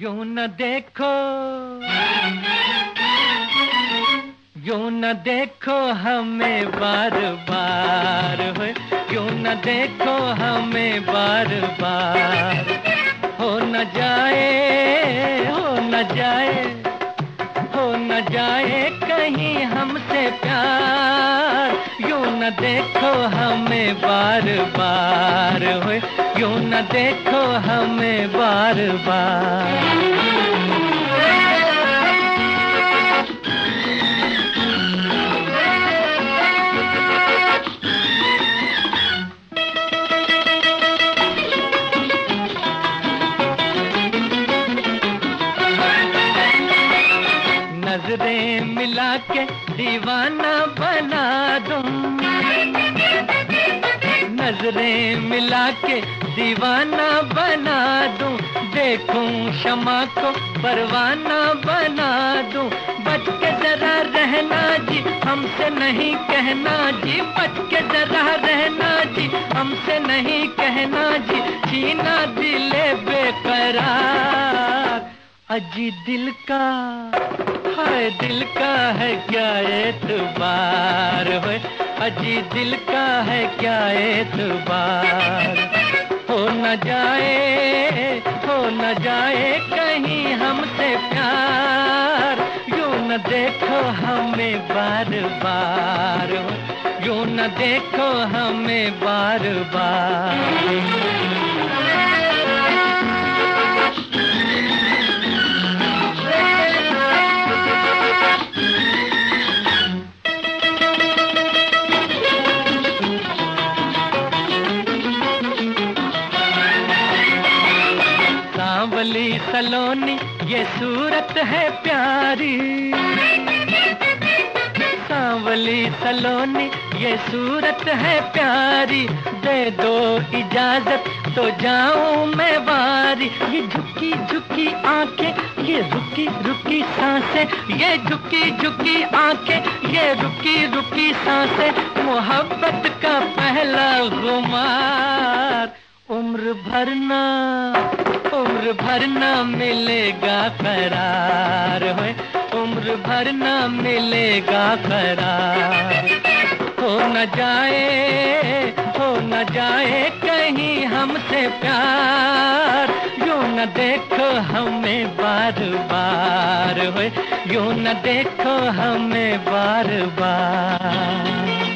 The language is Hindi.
यूं न देखो, यूं न देखो हमें बार बार, हो यूं न देखो हमें बार बार। हो न जाए, हो न जाए, हो न जाए कहीं हमसे प्यार। यूं न देखो हमें बार बार, हो यूं न देखो हमें बार बार। नजरें मिला के दीवाना बना दूं, नजरें मिला के दीवाना बना दूं। देखूं शमा को परवाना बना दूं। बच के जरा रहना जी, हमसे नहीं कहना जी। बच के जरा रहना जी, हमसे नहीं कहना जी। छीना दिले बेकरार, अजी दिल का, हाय दिल का है क्या एतबार, है अजी दिल का है क्या एतबार। हो न जाए, हो न जाए कहीं हमसे प्यार। यूं न देखो हमें बार बार, यूं न देखो हमें बार बार। सांवली सलोनी ये सूरत है प्यारी, सांवली सलोनी ये सूरत है प्यारी। दे दो इजाजत तो जाऊं मैं बारी। ये झुकी झुकी आंखें, ये रुकी रुकी सांसें, ये झुकी झुकी आंखें, ये रुकी रुकी सांसें। मोहब्बत का पहला खुमार, उम्र भर ना, उम्र भर ना मिलेगा करार, हो उम्र भर ना मिलेगा करार। हो न जाए, हो न जाए कहीं हमसे प्यार। यूं न देखो हमें बार बार, हो यूं न देखो हमें बार बार।